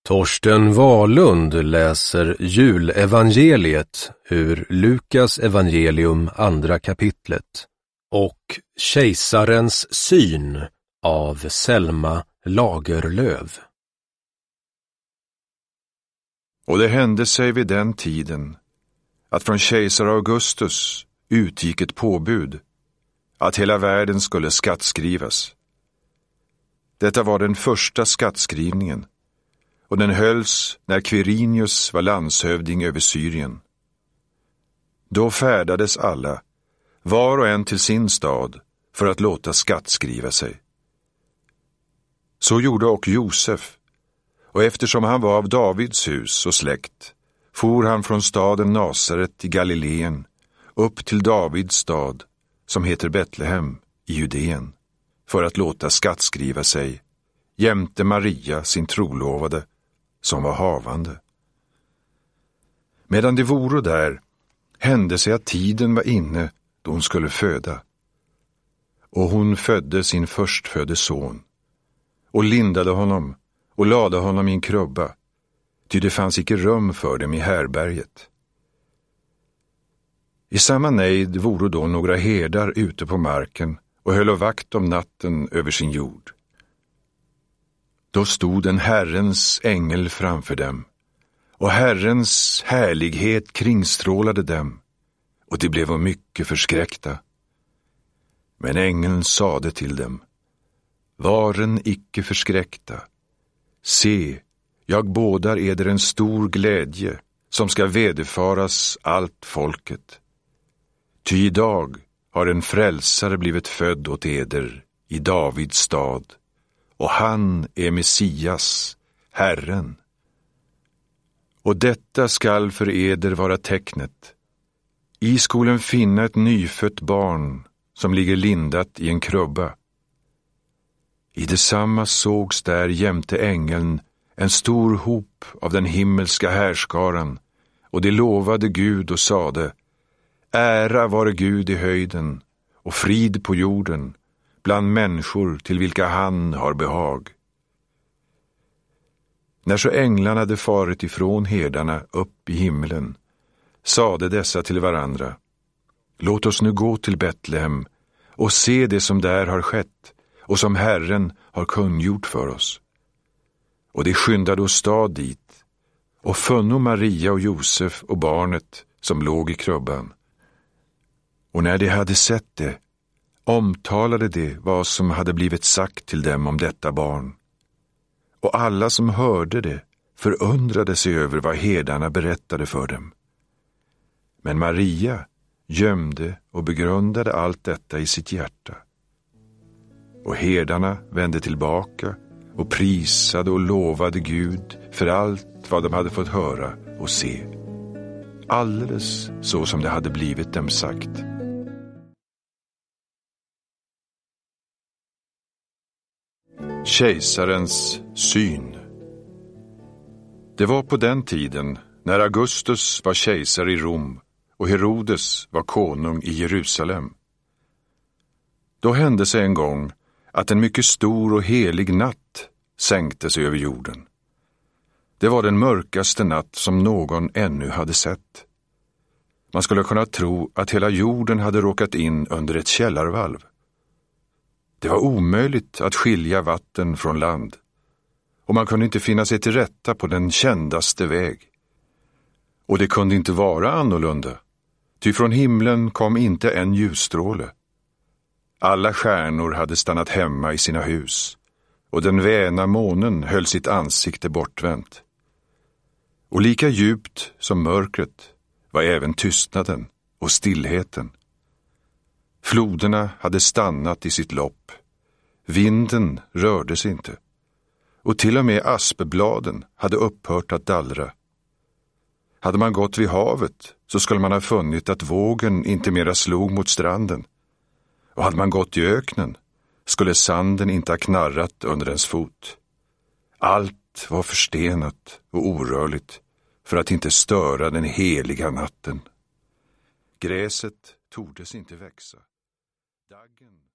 Torsten Wahlund läser julevangeliet ur Lukas evangelium 2 kapitlet och Kejsarens syn av Selma Lagerlöf. Och det hände sig vid den tiden att från kejsar Augustus utgick ett påbud att hela världen skulle skattskrivas. Detta var den första skattskrivningen, och den hölls när Quirinius var landshövding över Syrien. Då färdades alla, var och en till sin stad, för att låta skattskriva sig. Så gjorde och Josef, och eftersom han var av Davids hus och släkt, for han från staden Nasaret i Galileen upp till Davids stad, som heter Betlehem i Judeen, för att låta skattskriva sig, jämte Maria sin trolovade, som var havande. Medan de voro där, hände sig att tiden var inne då hon skulle föda. Och hon födde sin förstfödde son, och lindade honom och lade honom i en krubba, ty det fanns icke rum för dem i härberget. I samma nejd voro då några herdar ute på marken och höll vakt om natten över sin jord. Då stod en Herrens ängel framför dem, och Herrens härlighet kringstrålade dem, och de blev mycket förskräckta. Men ängeln sade till dem: Varen icke förskräckta. Se, jag bådar eder en stor glädje, som ska vederfaras allt folket. Ty idag har en frälsare blivit född åt eder i Davids stad, och han är Messias, Herren. Och detta skall för eder vara tecknet. I skolen finna ett nyfött barn, som ligger lindat i en krubba. I detsamma sågs där jämte ängeln en stor hop av den himmelska härskaran, och de lovade Gud och sade: Ära vare Gud i höjden, och frid på jorden, bland människor till vilka han har behag. När så änglarna hade farit ifrån herdarna upp i himlen, sade dessa till varandra: Låt oss nu gå till Betlehem och se det som där har skett, och som Herren har kungjort för oss. Och de skyndade åstad dit, och funno Maria och Josef och barnet som låg i krubban. Och när de hade sett det, omtalade de vad som hade blivit sagt till dem om detta barn. Och alla som hörde det förundrade sig över vad herdarna berättade för dem. Men Maria gömde och begrundade allt detta i sitt hjärta. Och herdarna vände tillbaka och prisade och lovade Gud för allt vad de hade fått höra och se. Alldeles så som det hade blivit dem sagt. Kejsarens syn. Det var på den tiden när Augustus var kejsare i Rom och Herodes var konung i Jerusalem. Då hände sig en gång att en mycket stor och helig natt sänkte sig över jorden. Det var den mörkaste natt som någon ännu hade sett. Man skulle kunna tro att hela jorden hade råkat in under ett källarvalv. Det var omöjligt att skilja vatten från land, och man kunde inte finna sig till rätta på den kändaste väg. Och det kunde inte vara annorlunda, ty från himlen kom inte en ljusstråle. Alla stjärnor hade stannat hemma i sina hus, och den väna månen höll sitt ansikte bortvänt. Och lika djupt som mörkret var även tystnaden och stillheten. Floderna hade stannat i sitt lopp, vinden rörde sig inte, och till och med aspebladen hade upphört att dallra. Hade man gått vid havet så skulle man ha funnit att vågen inte mera slog mot stranden, och hade man gått i öknen skulle sanden inte ha knarrat under ens fot. Allt var förstenat och orörligt för att inte störa den heliga natten. Gräset tordes inte växa. Daggen